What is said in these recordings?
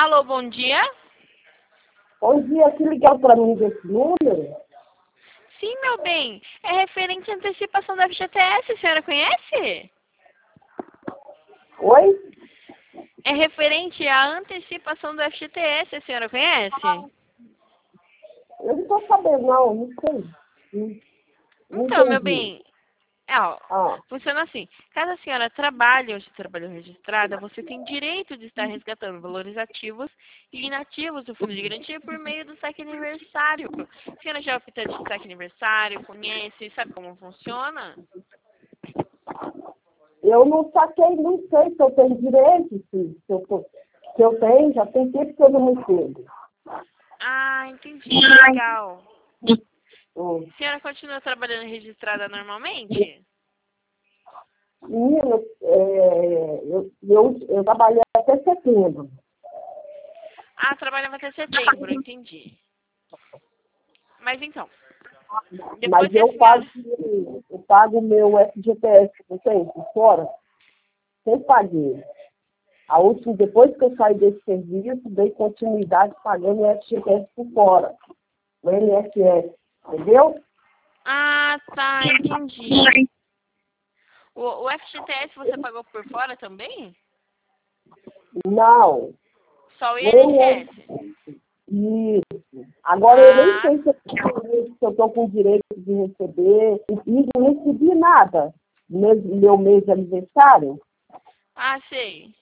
Alô, bom dia? Bom dia, que ligaram para mim desse número? Sim, meu bem. É referente à antecipação da FGTS, a senhora conhece? Oi? É referente à antecipação do FGTS, a senhora conhece? Eu não estou sabendo, não sei. Não Então, meu entendi. bem, Ah, funciona assim. Caso a senhora trabalhe ou se trabalhou registrada, você tem direito de estar resgatando valores ativos e inativos do fundo de garantia por meio do saque aniversário. A senhora já optou de saque aniversário, conhece, sabe como funciona? eu não saquei, não sei se eu tenho direito, se eu tenho, já tem tempo que eu não recebo. Ah, entendi. Legal. Hum. A senhora continua trabalhando registrada normalmente? Menina, eu trabalhei até setembro, Ah, trabalhava até setembro, entendi. Mas então, depois mas que a senhora... eu pago o meu FGTS, não tem? Por fora, sempre paguei. A última, depois que eu saí desse serviço, dei continuidade pagando o FGTS por fora, o INSS, entendeu? Ah, tá, entendi. O FGTS você pagou por fora também? Não, Só o o INSS. INSS? Isso. Agora eu nem Ah, sei se eu estou com direito de receber, e não recebi nada no meu mês de aniversário. sei.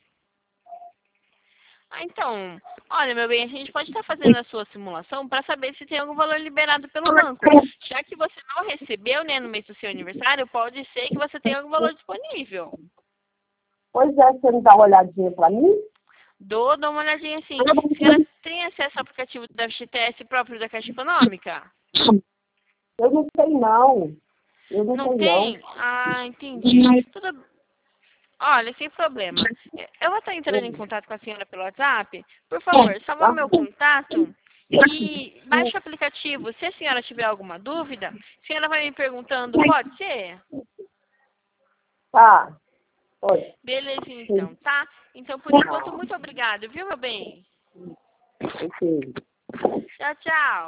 Ah, então, olha, meu bem, a gente pode estar fazendo a sua simulação para saber se tem algum valor liberado pelo banco. Já que você não recebeu, né, no mês do seu aniversário, pode ser que você tenha algum valor disponível. Pois é, você não dá uma olhadinha para mim? Dá uma olhadinha assim. A senhora tem acesso ao aplicativo da FGTS próprio da Caixa Econômica? Eu não sei não, eu não Não sei não. tem? Ah, entendi. Tudo... Olha, sem problema. Eu vou estar entrando em contato com a senhora pelo WhatsApp. Por favor, salva o Tá? meu contato e baixe o aplicativo. Se a senhora tiver alguma dúvida, a senhora vai me perguntando, pode ser? Tá. Oi. Beleza, Sim. então, tá? Então, por enquanto, muito obrigada, viu, meu bem? Ok. Tchau, tchau.